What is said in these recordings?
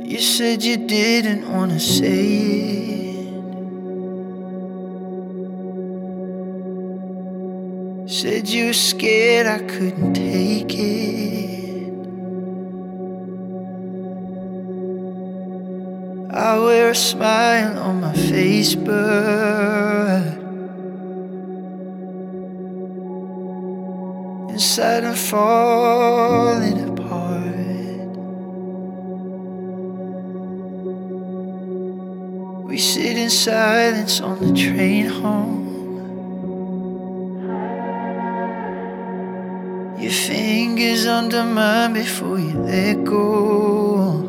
You said you didn't wanna say it. Said you were scared I couldn't take it. I wear a smile on my face, but inside I'm falling apart. We sit in silence on the train home. Your fingers under mine before you let go.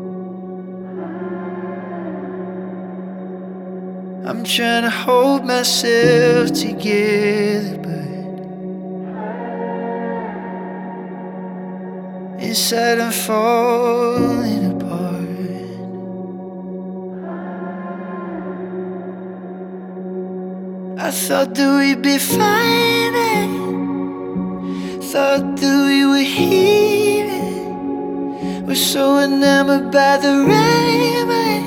I'm trying to hold myself together, but inside I'm falling apart. I thought that we'd be fine, thought that we were healing. We're so enamored by the rhyme,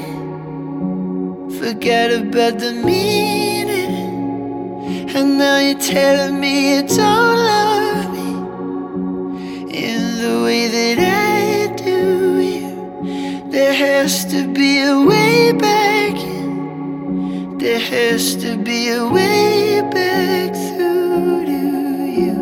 forget about the meaning. And now you're telling me you don't love me in the way that I do you. There has to be a way back. There has to be a way back through to you.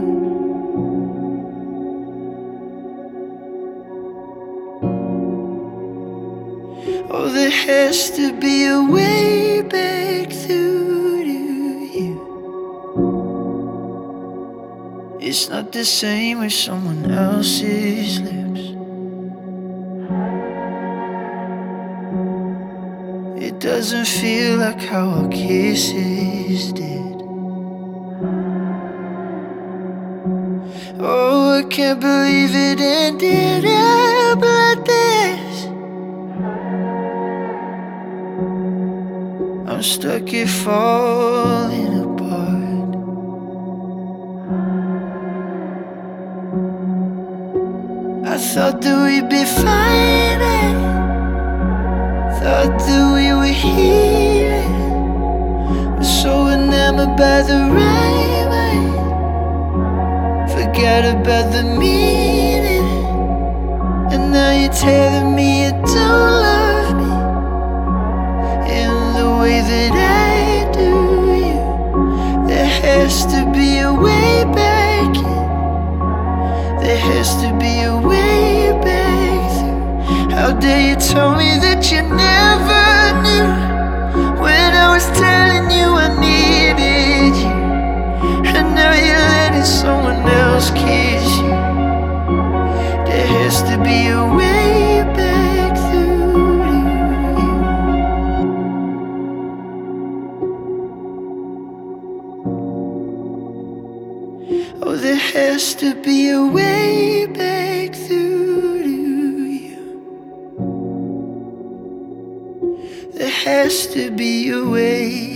Oh, there has to be a way back through to you. It's not the same with someone else's lips. It doesn't feel like how our kisses did. Oh, I can't believe it ended up like this. I'm stuck here falling apart. I thought that we'd be fine, thought that we were healing. We're so enamored by the rhyme, forgot about the meaning. And now you're telling me you don't love me in the way that I do you. There has to be a way back. There has to be a way back through. How dare you tell me that you never knew when I was telling you I needed you. And now you're letting someone else kiss you. There has to be a way back through to you. Oh, there has to be a way back through to you. There has to be a way.